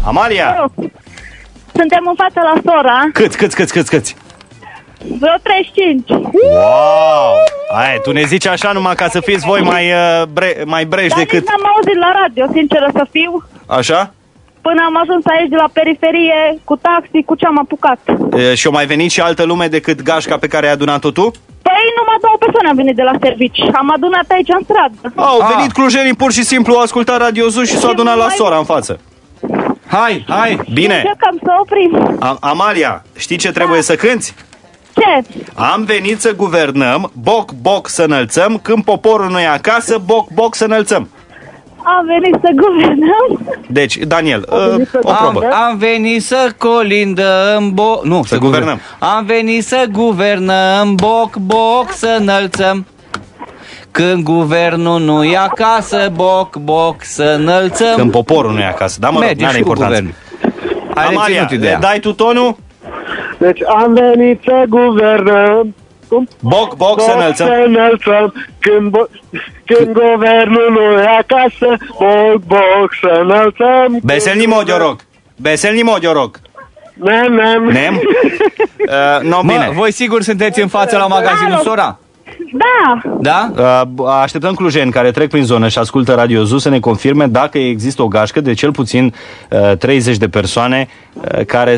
Amalia! Suntem în fața la sora. Câți? Vreo 35. Wow! Aia, tu ne zici așa numai ca să fiți voi mai breși Dar decât... nici n-am auzit la radio, sinceră să fiu. Așa? Până am ajuns aici de la periferie, cu taxi, cu ce am apucat. Și-o mai venit și altă lume decât gașca pe care ai adunat-o tu? Păi numai 2 persoane am venit de la servici. Am adunat aici în stradă. Au venit clujenii pur și simplu, au ascultat Radio Zoo și s-au adunat la sora în față. Hai! Bine! Încercăm să oprim. Amalia, știi ce trebuie să cânti? Ce? Am venit să guvernăm, boc să înălțăm, când poporul nu e acasă, boc să înălțăm. Am venit să guvernăm. Deci, Daniel, o probă. Am venit să colindăm, să guvernăm. Am venit să guvernăm, boc să înălțăm. Când guvernul nu e acasă, boc să înălțăm. Când poporul nu e acasă, da, mă rog, n-are importanță. Amalia, dai tu tonul? Deci am venit să guvernăm. Boc să înălțăm. Când guvernul nu e acasă, boc să înălțăm. Beselni Modioroc. Nem? Bine. Voi sigur sunteți în față la magazinul Sora? Da. Așteptăm clujeni care trec prin zonă și ascultă Radio Zoo să ne confirme dacă există o gașcă de cel puțin 30 de persoane care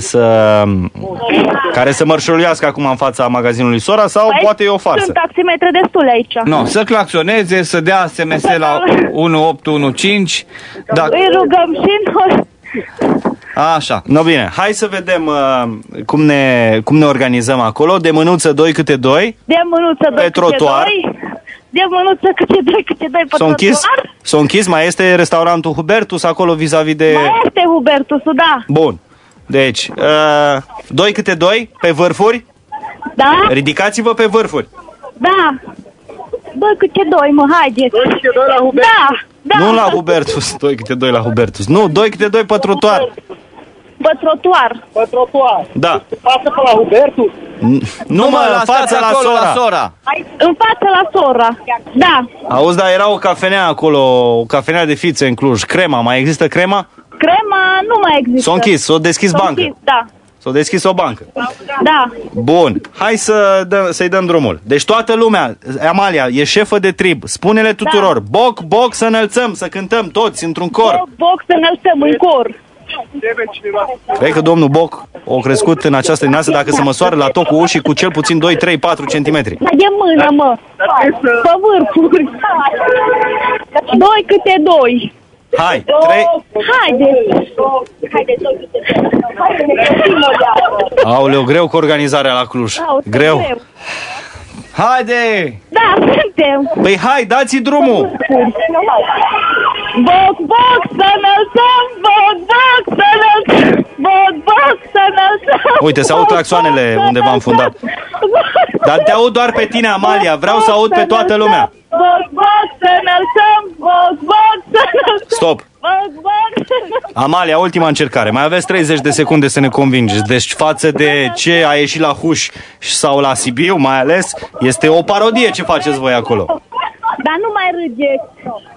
să mărșăluiască acum în fața magazinului Sora sau poate e o farsă. Sunt taximetre destule aici. Nu, să claxoneze, să dea SMS la 1815. Îi rugăm și noi. Așa. No, bine, hai să vedem cum ne organizăm acolo. De mânuță 2 câte 2. De mânuță 2 pe trotuar. De mânuță câte 2 câte 2 pe trotuar. S-a închis, mai este restaurantul Hubertus acolo vis-a-vis de... Mai este Hubertusul, da. Bun. Deci, 2 câte 2 pe vârfuri. Da. Ridicați-vă pe vârfuri. Da. 2 câte 2, haideți. 2 câte 2 la Hubertus. Da. Nu la Hubertus, 2 câte 2 la Hubertus. Nu, 2 câte 2 pe trotuar. Pe trotuar. Da. Față pe la Hubertus? Nu mă, în fața la Sora. În fața la Sora. Da. Auzi, dar era o cafenea acolo, o cafenea de fițe în Cluj. Crema, mai există crema? Crema nu mai există. S-a închis, s-a deschis bancă. Da. S-a deschis o bancă. Da. Bun, hai să-i dăm drumul. Deci toată lumea, Amalia, e șefă de trib. Spune-le tuturor, boc să înălțăm, să cântăm toți într-un cor. Boc să înălțăm în cor. Cred că domnul Boc a crescut în această dimineață, dacă se măsoară la tocul ușii, cu cel puțin 2, 3, 4 centimetri. Dar e mână, mă. Pe vârfuri. 2 câte 2. Hai, 3. Haideți. Aoleu, greu cu organizarea la Cluj. Greu. Haide! Da, suntem. Păi hai, dați-i drumul. Boc să înălțăm, boc să înălțăm, boc să înălțăm. Uite, se aud claxoanele undeva în fundat. Dar te aud doar pe tine, Amalia, vreau să aud pe toată lumea. Boc să înălțăm, boc să înălțăm. Stop. Amalia, ultima încercare. Mai aveți 30 de secunde să ne convingeți. Deci față de ce a ieșit la Huș sau la Sibiu, mai ales, este o parodie ce faceți voi acolo. Dar nu mai râgeți.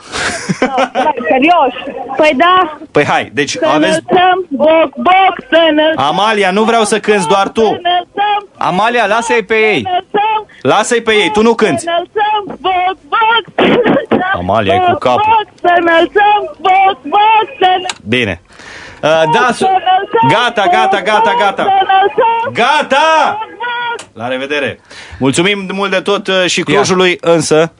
Serios. Păi da. Păi hai, deci să aveți... înălțăm, boc să înălțăm. Amalia, nu vreau să cânți doar tu. Amalia, lasă-i pe ei. Lasă-i pe ei, tu nu cânti. Boc Amalia, e cu capul. Boc să înălțăm, boc să înălțăm. Bine. Gata! La revedere. Mulțumim mult de tot și Clujului, însă.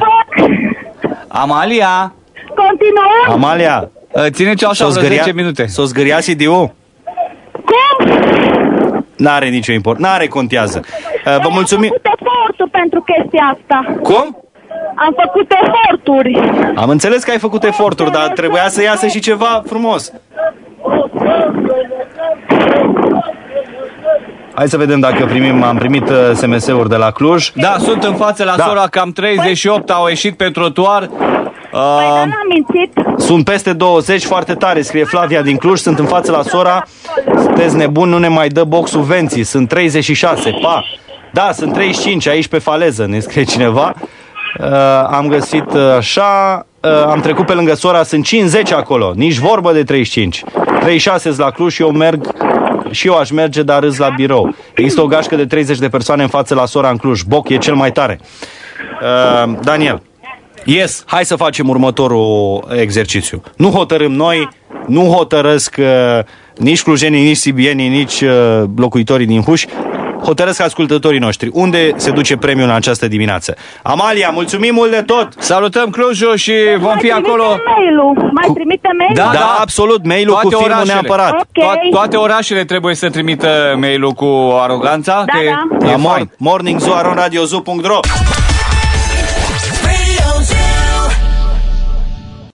Amalia. Continuăm. Amalia. Ține-ți așa vreo 10 minute. S-o zgâria CD-ul? Cum? N-are nicio importanță, n-are contează. Vă mulțumim. Am făcut eforturi pentru chestia asta. Cum? Am făcut eforturi. Am înțeles că ai făcut eforturi, dar trebuia să iasă și ceva frumos. Hai să vedem dacă am primit SMS-uri de la Cluj. Da, sunt în față la Sora, cam 38 au ieșit pe trotuar. N-am mințit. Sunt peste 20, foarte tare, scrie Flavia din Cluj. Sunt în față la Sora. Sunteți nebuni, nu ne mai dă box subvenții. Sunt 36, pa. Da, sunt 35 aici pe faleză, ne scrie cineva. Am găsit așa. Am trecut pe lângă Sora, sunt 50 acolo. Nici vorbă de 35. 36 la Cluj și eu aș merge, dar râs la birou. Există o gașcă de 30 de persoane în față la Sora în Cluj. Boc e cel mai tare. Daniel. Yes, hai să facem următorul exercițiu. Nu hotărâm noi, nu hotărăsc nici clujenii, nici sibienii, nici locuitorii din Huș. Hotărăsc ascultătorii noștri. Unde se duce premiul în această dimineață? Amalia, mulțumim mult de tot! Salutăm Clujul și vom fi acolo. Mai trimite mail-ul? Da, absolut, mail-ul cu filmul neapărat. Okay. Toate orașele trebuie să trimită mail-ul cu aroganța. Da, că da. e fain. morningzoo@radiozu.ro